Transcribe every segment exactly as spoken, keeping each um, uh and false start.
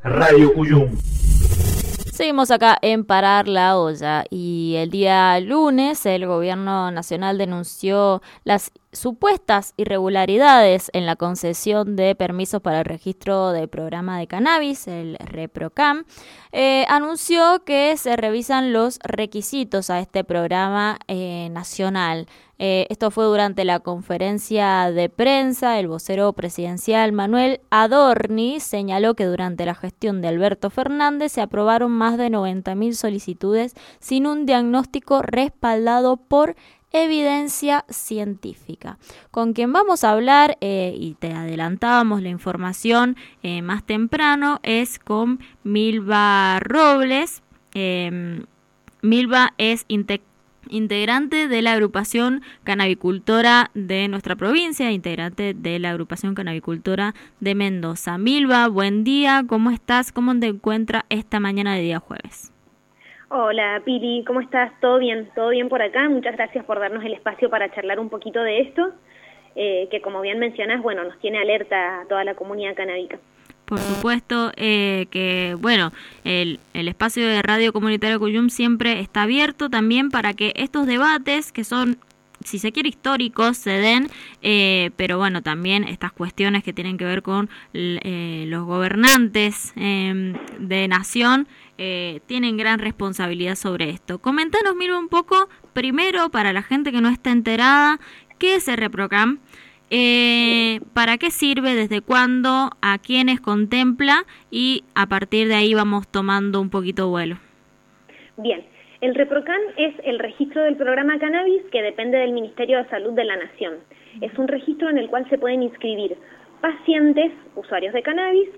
Radio Cuyum. Seguimos acá en Parar la Olla y el día lunes el gobierno nacional denunció las supuestas irregularidades en la concesión de permisos para el registro del programa de cannabis, el ReproCam. Eh, anunció que se revisan los requisitos a este programa eh, nacional. Eh, esto fue durante la conferencia de prensa. El vocero presidencial Manuel Adorni señaló que durante la gestión de Alberto Fernández se aprobaron más de noventa mil solicitudes sin un diagnóstico respaldado por evidencia científica. Con quien vamos a hablar, eh, y te adelantábamos la información eh, más temprano, es con Milva Robles. Eh, Milva es inte- integrante de la agrupación canabicultora de nuestra provincia, integrante de la agrupación canabicultora de Mendoza. Milva, buen día, ¿cómo estás? ¿Cómo te encuentras esta mañana de día jueves? Hola Pili, ¿cómo estás? ¿Todo bien? ¿Todo bien por acá? Muchas gracias por darnos el espacio para charlar un poquito de esto, eh, que como bien mencionas, bueno, nos tiene alerta a toda la comunidad canábica. Por supuesto eh, que, bueno, el, el espacio de Radio Comunitaria Cuyum siempre está abierto también para que estos debates, que son, si se quiere, históricos, se den, eh, pero bueno, también estas cuestiones que tienen que ver con eh, los gobernantes eh, de nación, eh, tienen gran responsabilidad sobre esto. Coméntanos, mira, un poco, primero, para la gente que no está enterada, ¿qué es el ReproCam? Eh, ¿Para qué sirve? ¿Desde cuándo? ¿A quiénes contempla? Y a partir de ahí vamos tomando un poquito vuelo. Bien, el ReproCam es el registro del programa cannabis que depende del Ministerio de Salud de la Nación. Es un registro en el cual se pueden inscribir pacientes, usuarios de cannabis,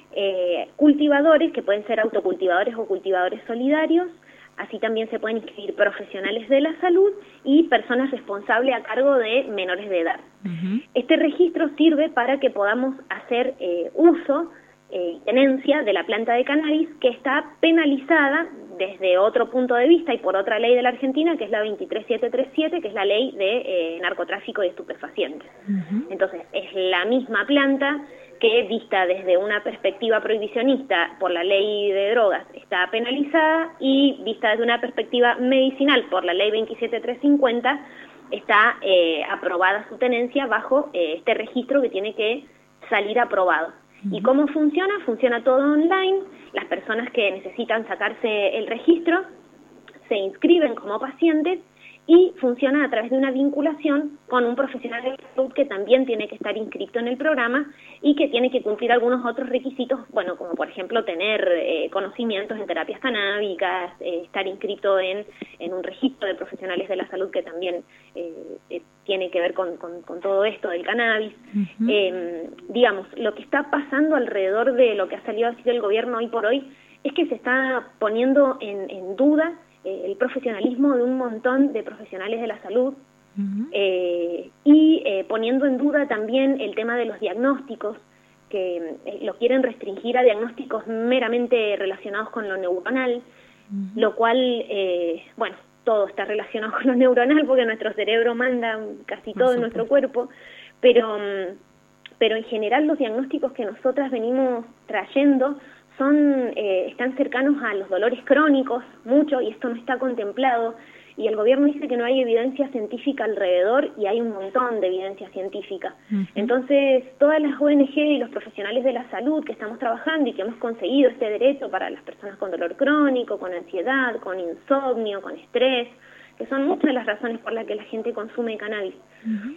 eh, cultivadores, que pueden ser autocultivadores o cultivadores solidarios. Así también se pueden inscribir profesionales de la salud y personas responsables a cargo de menores de edad. Uh-huh. Este registro sirve para que podamos hacer eh, uso y eh, tenencia de la planta de cannabis, que está penalizada desde otro punto de vista y por otra ley de la Argentina, que es la veintitrés mil setecientos treinta y siete, que es la ley de eh, narcotráfico y estupefacientes. Uh-huh. Entonces, es la misma planta que, vista desde una perspectiva prohibicionista por la ley de drogas, está penalizada, y vista desde una perspectiva medicinal por la ley veintisiete mil trescientos cincuenta, está eh, aprobada su tenencia bajo eh, este registro que tiene que salir aprobado. ¿Y cómo funciona? Funciona todo online. Las personas que necesitan sacarse el registro se inscriben como pacientes y funciona a través de una vinculación con un profesional de salud que también tiene que estar inscrito en el programa y que tiene que cumplir algunos otros requisitos, bueno, como por ejemplo tener eh, conocimientos en terapias canábicas, eh, estar inscrito en, en un registro de profesionales de la salud que también eh, eh, tiene que ver con, con, con todo esto del cannabis. Uh-huh. Eh, digamos, lo que está pasando alrededor de lo que ha salido a decir el gobierno hoy por hoy es que se está poniendo en, en duda el profesionalismo de un montón de profesionales de la salud, uh-huh. eh, y eh, poniendo en duda también el tema de los diagnósticos, que eh, lo quieren restringir a diagnósticos meramente relacionados con lo neuronal, uh-huh. lo cual, eh, bueno, todo está relacionado con lo neuronal porque nuestro cerebro manda casi todo en nuestro cuerpo, pero, pero en general los diagnósticos que nosotras venimos trayendo son eh, están cercanos a los dolores crónicos, mucho, y esto no está contemplado, y el gobierno dice que no hay evidencia científica alrededor, y hay un montón de evidencia científica. Uh-huh. Entonces, todas las O N G y los profesionales de la salud que estamos trabajando y que hemos conseguido este derecho para las personas con dolor crónico, con ansiedad, con insomnio, con estrés, que son muchas de las razones por las que la gente consume cannabis, uh-huh.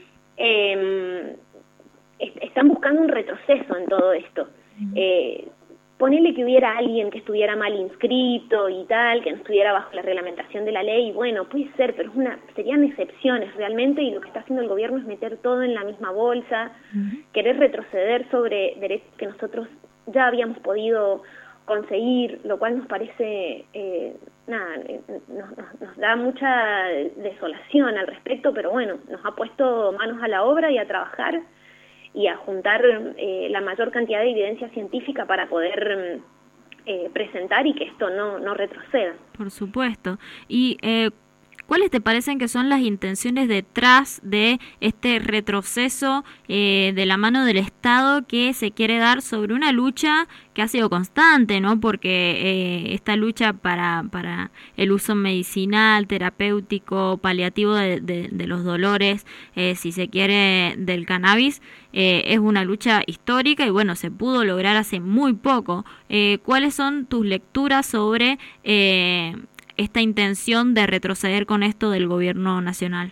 eh, est- están buscando un retroceso en todo esto. Uh-huh. Eh, Ponele que hubiera alguien que estuviera mal inscrito y tal, que no estuviera bajo la reglamentación de la ley, bueno, puede ser, pero es una, serían excepciones realmente, y lo que está haciendo el gobierno es meter todo en la misma bolsa, uh-huh. querer retroceder sobre derechos que nosotros ya habíamos podido conseguir, lo cual nos parece, eh, nada, nos, nos, nos da mucha desolación al respecto, pero bueno, nos ha puesto manos a la obra y a trabajar y a juntar eh, la mayor cantidad de evidencia científica para poder eh, presentar y que esto no, no retroceda. Por supuesto. Y eh, ¿cuáles te parecen que son las intenciones detrás de este retroceso eh, de la mano del Estado que se quiere dar sobre una lucha que ha sido constante, ¿no? Porque eh, esta lucha para, para el uso medicinal, terapéutico, paliativo de, de, de los dolores, eh, si se quiere, del cannabis, eh, es una lucha histórica y bueno, se pudo lograr hace muy poco. Eh, ¿Cuáles son tus lecturas sobre eh, esta intención de retroceder con esto del gobierno nacional?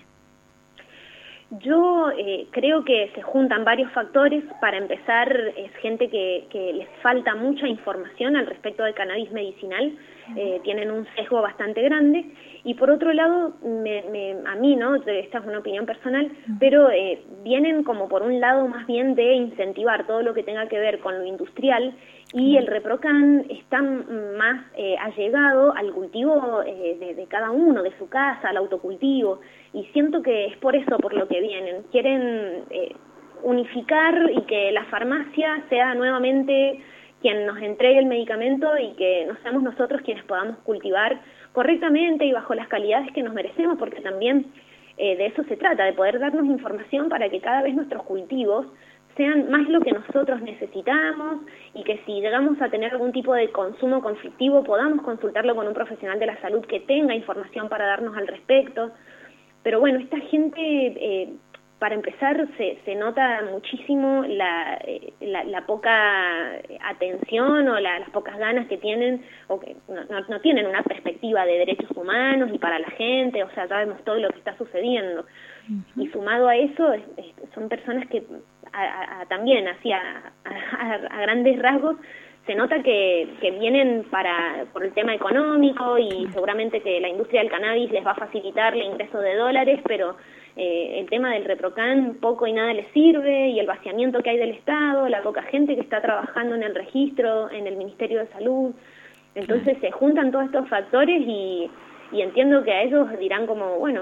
Yo eh, creo que se juntan varios factores. Para empezar, es gente que, que les falta mucha información al respecto del cannabis medicinal, eh, tienen un sesgo bastante grande, y por otro lado, me, me, a mí, ¿no? Esta es una opinión personal, pero eh, vienen como por un lado más bien de incentivar todo lo que tenga que ver con lo industrial, y el ReproCan está más eh, allegado al cultivo eh, de, de cada uno, de su casa, al autocultivo, y siento que es por eso por lo que vienen. Quieren eh, unificar y que la farmacia sea nuevamente quien nos entregue el medicamento y que no seamos nosotros quienes podamos cultivar correctamente y bajo las calidades que nos merecemos, porque también eh, de eso se trata, de poder darnos información para que cada vez nuestros cultivos sean más lo que nosotros necesitamos, y que si llegamos a tener algún tipo de consumo conflictivo podamos consultarlo con un profesional de la salud que tenga información para darnos al respecto. Pero bueno, esta gente, eh, para empezar, se, se nota muchísimo la, eh, la, la poca atención o la, las pocas ganas que tienen, o que no, no, no tienen una perspectiva de derechos humanos y para la gente. O sea, sabemos todo lo que está sucediendo. Uh-huh. Y sumado a eso, es, es, son personas que a, a, a, también, así a, a, a grandes rasgos, se nota que, que vienen para por el tema económico, y seguramente que la industria del cannabis les va a facilitar el ingreso de dólares, pero eh, el tema del ReproCan poco y nada les sirve, y el vaciamiento que hay del Estado, la poca gente que está trabajando en el registro, en el Ministerio de Salud. Entonces se juntan todos estos factores y, y entiendo que a ellos dirán como, bueno,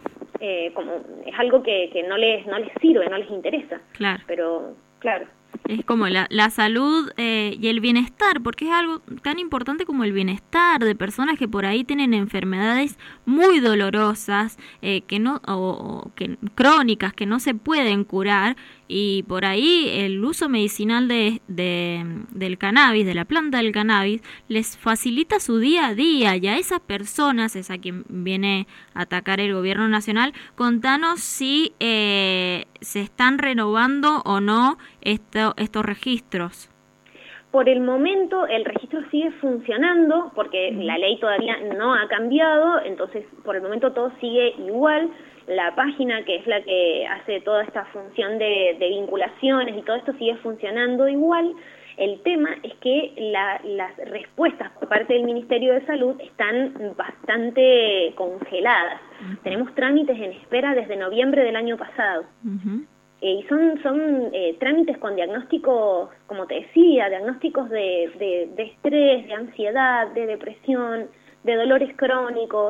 eh, como es algo que, que no les no les sirve, no les interesa. Claro. Pero, claro. Es como la, la salud eh, y el bienestar, porque es algo tan importante como el bienestar de personas que por ahí tienen enfermedades muy dolorosas, eh, que no o, o que crónicas, que no se pueden curar, y por ahí el uso medicinal de, de del cannabis, de la planta del cannabis, les facilita su día a día, y a esas personas es a quien viene a atacar el gobierno nacional. Contanos si eh, se están renovando o no esto, estos registros. Por el momento el registro sigue funcionando porque mm. la ley todavía no ha cambiado, entonces por el momento todo sigue igual. La página, que es la que hace toda esta función de, de vinculaciones y todo esto, sigue funcionando igual. El tema es que la, las respuestas por parte del Ministerio de Salud están bastante congeladas. Uh-huh. Tenemos trámites en espera desde noviembre del año pasado. Uh-huh. Eh, y son, son eh, trámites con diagnósticos, como te decía, diagnósticos de, de, de estrés, de ansiedad, de depresión, de dolores crónicos.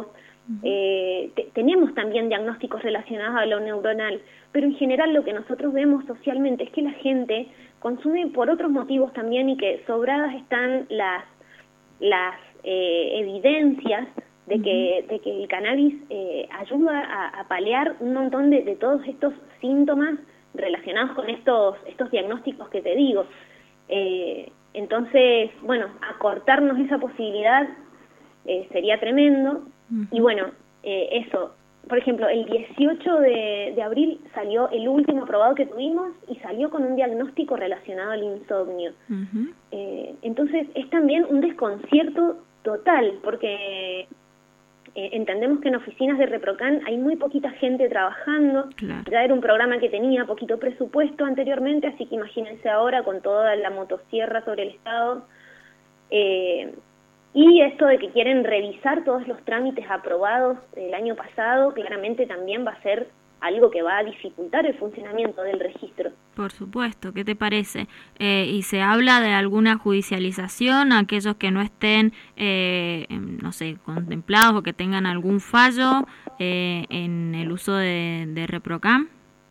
Eh, te, tenemos también diagnósticos relacionados a lo neuronal, pero en general lo que nosotros vemos socialmente es que la gente consume por otros motivos también, y que sobradas están las las eh, evidencias de que, de que el cannabis eh, ayuda a, a paliar un montón de, de todos estos síntomas relacionados con estos estos diagnósticos que te digo. Eh, entonces, bueno, acortarnos esa posibilidad eh, sería tremendo. Y bueno, eh, eso, por ejemplo, el dieciocho de, de abril salió el último aprobado que tuvimos, y salió con un diagnóstico relacionado al insomnio. Uh-huh. Eh, entonces es también un desconcierto total, porque eh, entendemos que en oficinas de ReproCan hay muy poquita gente trabajando. Claro. Ya era un programa que tenía poquito presupuesto anteriormente, así que imagínense ahora con toda la motosierra sobre el Estado. Eh, Y esto de que quieren revisar todos los trámites aprobados el año pasado, claramente también va a ser algo que va a dificultar el funcionamiento del registro. Por supuesto, ¿qué te parece? Eh, ¿Y se habla de alguna judicialización a aquellos que no estén, eh, no sé, contemplados o que tengan algún fallo eh, en el uso de, de ReproCan?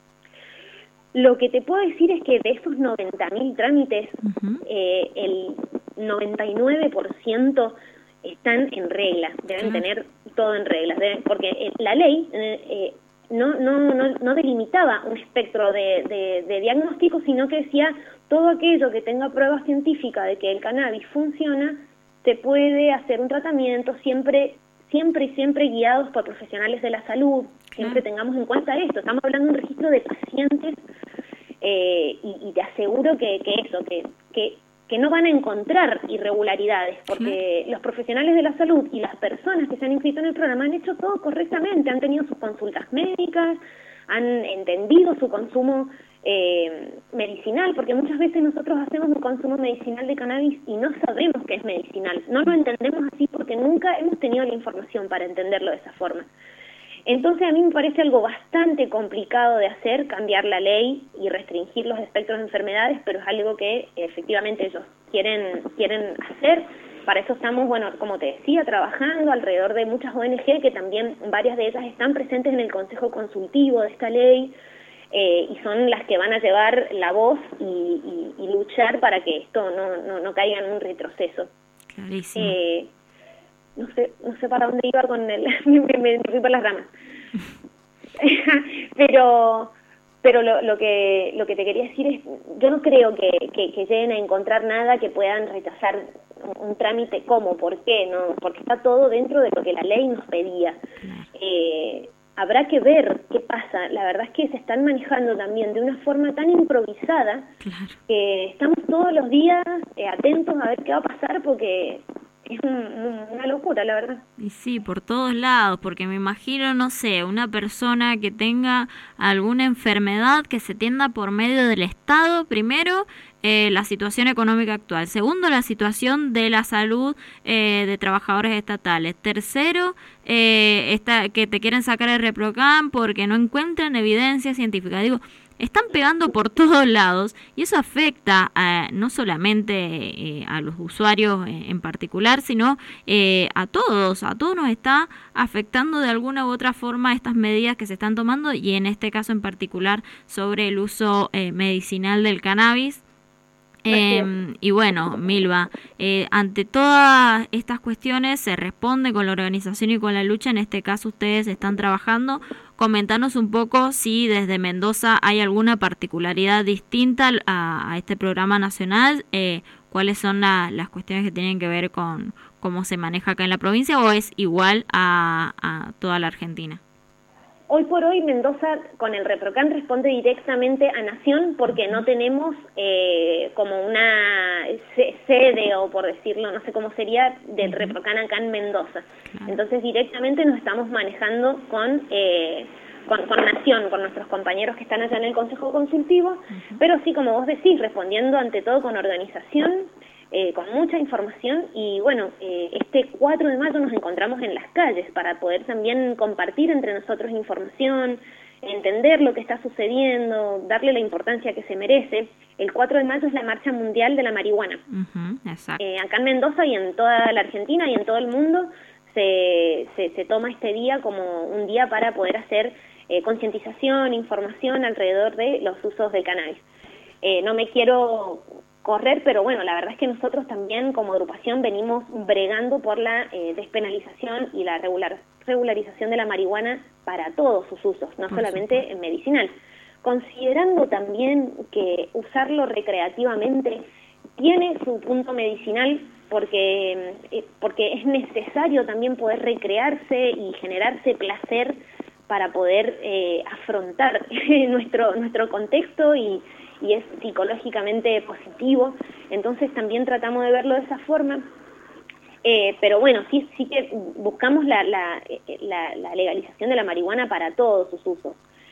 Lo que te puedo decir es que de esos noventa mil trámites, uh-huh. eh, el noventa y nueve por ciento están en regla, deben uh-huh. tener todo en regla, deben, porque eh, la ley eh, no, no, no, no delimitaba un espectro de, de, de diagnóstico, sino que decía todo aquello que tenga prueba científica de que el cannabis funciona, se puede hacer un tratamiento siempre, siempre y siempre guiados por profesionales de la salud. Siempre tengamos en cuenta esto, estamos hablando de un registro de pacientes eh, y, y te aseguro que, que eso, que, que, que no van a encontrar irregularidades, porque ¿sí? Los profesionales de la salud y las personas que se han inscrito en el programa han hecho todo correctamente, han tenido sus consultas médicas, han entendido su consumo eh, medicinal, porque muchas veces nosotros hacemos un consumo medicinal de cannabis y no sabemos que es medicinal, no lo entendemos así porque nunca hemos tenido la información para entenderlo de esa forma. Entonces a mí me parece algo bastante complicado de hacer, cambiar la ley y restringir los espectros de enfermedades, pero es algo que efectivamente ellos quieren, quieren hacer. Para eso estamos, bueno, como te decía, trabajando alrededor de muchas O N G, que también varias de ellas están presentes en el Consejo Consultivo de esta ley, eh, y son las que van a llevar la voz y, y, y luchar para que esto no, no, no caiga en un retroceso. Clarísimo. Eh, no sé, no sé para dónde iba con el, me, me, me fui por las ramas. pero pero lo, lo que lo que te quería decir es, yo no creo que, que, que lleguen a encontrar nada que puedan rechazar un, un trámite como, ¿por qué? No, porque está todo dentro de lo que la ley nos pedía. Eh, habrá que ver qué pasa. La verdad es que se están manejando también de una forma tan improvisada, claro, que estamos todos los días eh, atentos a ver qué va a pasar, porque es un, un, una locura, la verdad. Y sí, por todos lados, porque me imagino, no sé, una persona que tenga alguna enfermedad que se atienda por medio del Estado, primero, eh, la situación económica actual. Segundo, la situación de la salud eh, de trabajadores estatales. Tercero, eh, esta, que te quieren sacar el ReproCan porque no encuentran evidencia científica. Digo, están pegando por todos lados y eso afecta a, no solamente eh, a los usuarios eh, en particular, sino eh, a todos, a todos nos está afectando de alguna u otra forma estas medidas que se están tomando, y en este caso en particular sobre el uso eh, medicinal del cannabis. Eh, y bueno, Milva, eh, ante todas estas cuestiones se responde con la organización y con la lucha. En este caso ustedes están trabajando. Comentanos un poco si desde Mendoza hay alguna particularidad distinta a, a este programa nacional, eh, cuáles son la, las cuestiones que tienen que ver con cómo se maneja acá en la provincia, o es igual a, a toda la Argentina. Hoy por hoy Mendoza con el ReproCan responde directamente a Nación, porque no tenemos eh, como una sede, o por decirlo, no sé cómo sería, del ReproCan acá en Mendoza. Entonces directamente nos estamos manejando con, eh, con, con Nación, con nuestros compañeros que están allá en el Consejo Consultivo, uh-huh. Pero sí, como vos decís, respondiendo ante todo con organización, Eh, con mucha información. Y bueno, eh, este cuatro de mayo nos encontramos en las calles para poder también compartir entre nosotros información, entender lo que está sucediendo, darle la importancia que se merece. El cuatro de mayo es la Marcha Mundial de la Marihuana. Uh-huh, exacto. Eh, acá en Mendoza y en toda la Argentina y en todo el mundo se, se, se toma este día como un día para poder hacer eh, concientización, información alrededor de los usos del cannabis. Eh, no me quiero correr, pero bueno, la verdad es que nosotros también como agrupación venimos bregando por la eh, despenalización y la regular, regularización de la marihuana para todos sus usos, no por solamente supuesto. En medicinal, considerando también que usarlo recreativamente tiene su punto medicinal, porque, eh, porque es necesario también poder recrearse y generarse placer para poder eh, afrontar nuestro, nuestro contexto, y y es psicológicamente positivo. Entonces también tratamos de verlo de esa forma, eh, pero bueno, sí sí que buscamos la, la, la, la legalización de la marihuana para todos sus usos,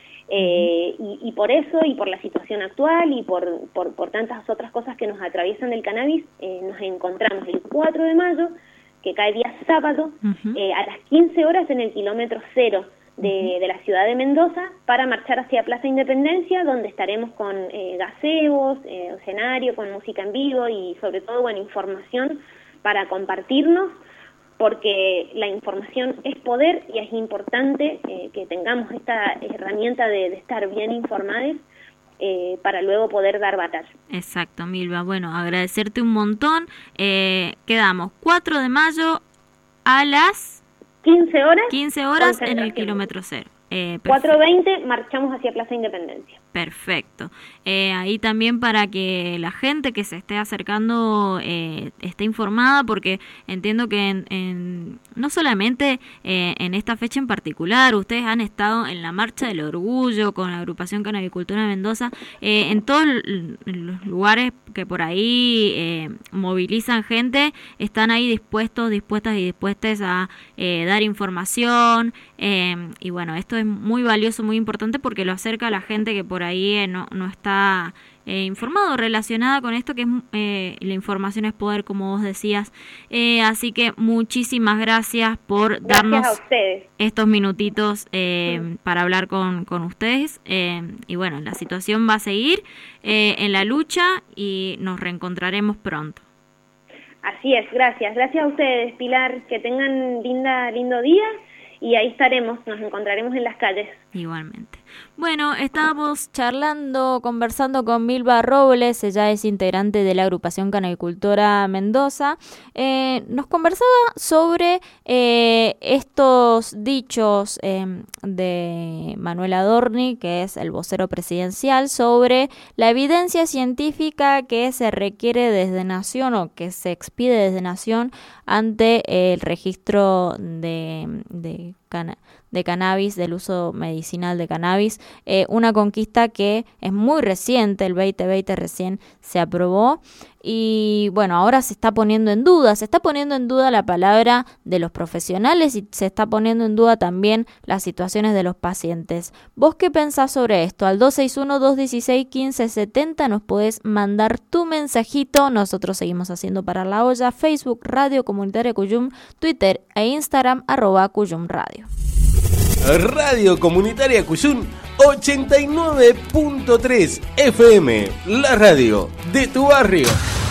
eh, y, y por eso, y por la situación actual, y por, por, por tantas otras cosas que nos atraviesan del cannabis, eh, nos encontramos el cuatro de mayo, que cae día sábado, uh-huh. eh, a las quince horas en el kilómetro cero De, de la ciudad de Mendoza, para marchar hacia Plaza Independencia, donde estaremos con eh, gazebos, eh, escenario, con música en vivo y sobre todo, bueno, información para compartirnos, porque la información es poder y es importante eh, que tengamos esta herramienta de, de estar bien informados eh, para luego poder dar batalla. Exacto, Milva. Bueno, agradecerte un montón. Eh, quedamos cuatro de mayo a las quince horas. quince horas en el kilómetro cero. Eh, cuatro veinte marchamos hacia Plaza Independencia. Perfecto. Eh, ahí también para que la gente que se esté acercando eh, esté informada, porque entiendo que en, en, no solamente eh, en esta fecha en particular, ustedes han estado en la Marcha del Orgullo con la agrupación Canavicultura de Mendoza, eh, en todos los lugares que por ahí eh, movilizan gente, están ahí dispuestos, dispuestas y dispuestas a eh, dar información, eh, y bueno, esto es muy valioso, muy importante porque lo acerca a la gente que por ahí eh, no, no está eh, informado, relacionada con esto que es eh, la información es poder, como vos decías. Eh, así que muchísimas gracias por gracias darnos a ustedes. estos minutitos eh, mm. para hablar con, con ustedes. Eh, y bueno, la situación va a seguir eh, en la lucha y nos reencontraremos pronto. Así es, gracias. Gracias a ustedes, Pilar. Que tengan linda lindo día. Y ahí estaremos, nos encontraremos en las calles. Igualmente. Bueno, estábamos charlando, conversando con Milva Robles, ella es integrante de la agrupación Canavicultura Mendoza. Eh, nos conversaba sobre eh, estos dichos eh, de Manuel Adorni, que es el vocero presidencial, sobre la evidencia científica que se requiere desde Nación o que se expide desde Nación ante el registro de, de cana- de cannabis, del uso medicinal de cannabis, eh, una conquista que es muy reciente, el veinte veinte recién se aprobó y bueno, ahora se está poniendo en duda, se está poniendo en duda la palabra de los profesionales y se está poniendo en duda también las situaciones de los pacientes. ¿Vos qué pensás sobre esto? Al dos seis uno, dos uno seis, uno cinco siete cero nos podés mandar tu mensajito, nosotros seguimos haciendo Parar la Olla, Facebook, Radio Comunitaria Cuyum, Twitter e Instagram, arroba Cuyum Radio. Radio Comunitaria Cuyum ochenta y nueve punto tres F M, la radio de tu barrio.